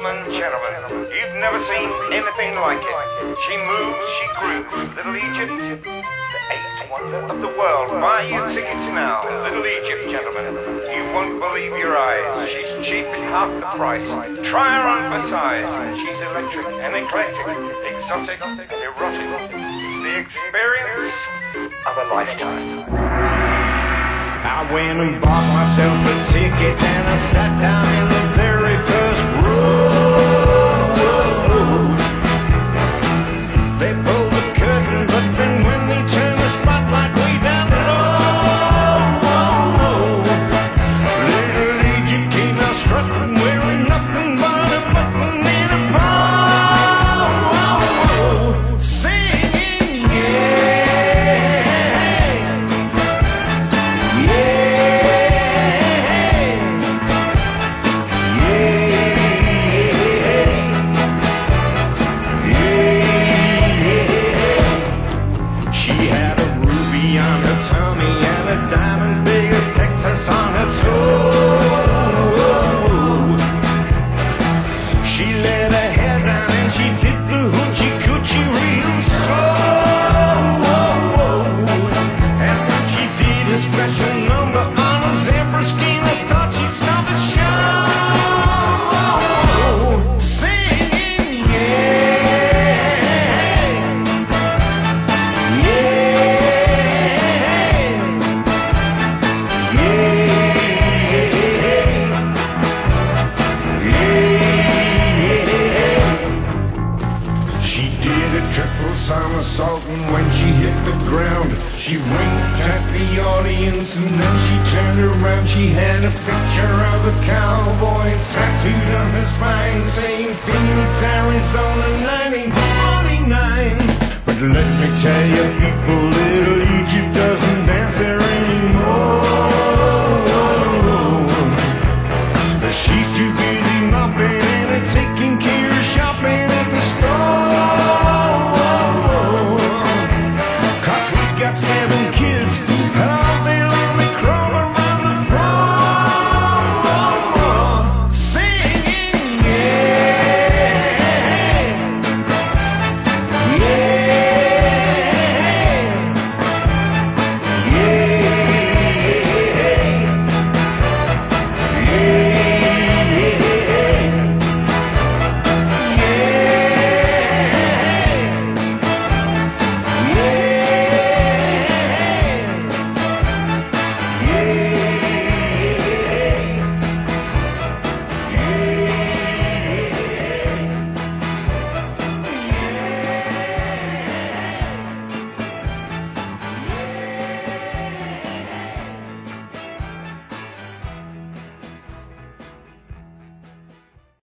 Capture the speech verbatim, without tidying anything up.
and gentlemen, you've never seen anything like it. She moves, she grooves. Little Egypt, the eighth wonder of the world. Buy your tickets now. Little Egypt, gentlemen. You won't believe your eyes. She's cheap, half the price. Try her on for size. She's electric and eclectic, exotic, erotic. The experience of a lifetime. I went and bought myself a ticket and I sat down in the very first row. They pulled the curtain, but then when they turned the spotlight way down low, Little Egypt came out strutting, wearing nothing but a button and a bow, singing, yeah. Somersault, and when she hit the ground, she winked at the audience, and then she turned around. She had a picture of a cowboy tattooed on her spine, saying Phoenix, Arizona, nineteen forty-nine. But let me tell you, people,